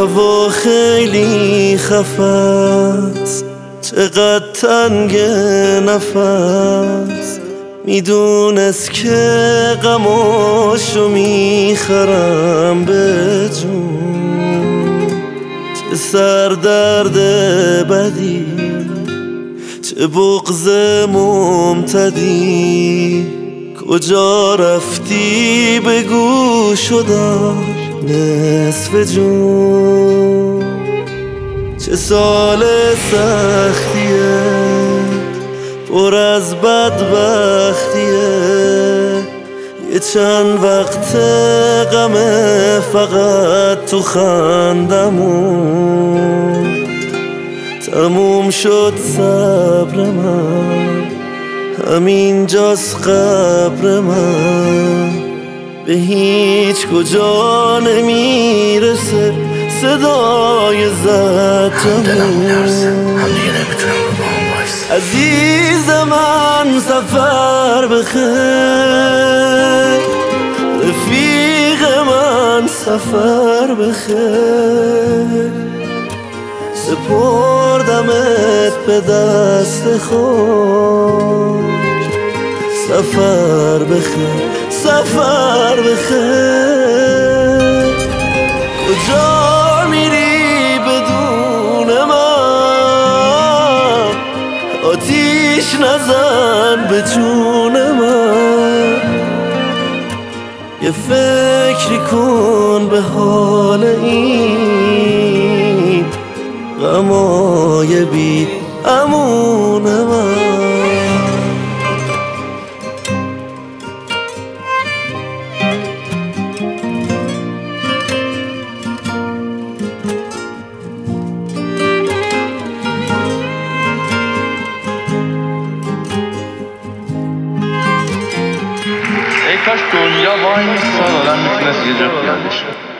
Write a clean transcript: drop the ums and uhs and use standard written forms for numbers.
هوا خیلی خفست، چقدر تنگ نفس، میدونست که غماشو میخرم به جون. چه سردرد بدی، چه بغض ممتدی، کجا رفتی بگو شدم نصف جون. چه سال سختیه، پر از بدبختیه، یه چند وقت غمه فقط تو خندمون. تموم شد صبر من، همینجاست قبر من، به هیچ کجا نمیرسه صدای زجرمون. عزیز من سفر بخیر، رفیق من سفر بخیر، سپردمت به دست خود. سفر بخیر، سفر بخیر. کجا میری بدون من؟ آتیش نزن به جون من. یه فکری کن به حال این غمای بی امون من. ای کاش دنیا وای میستاد آدم میتونست یه جا پیاده شه.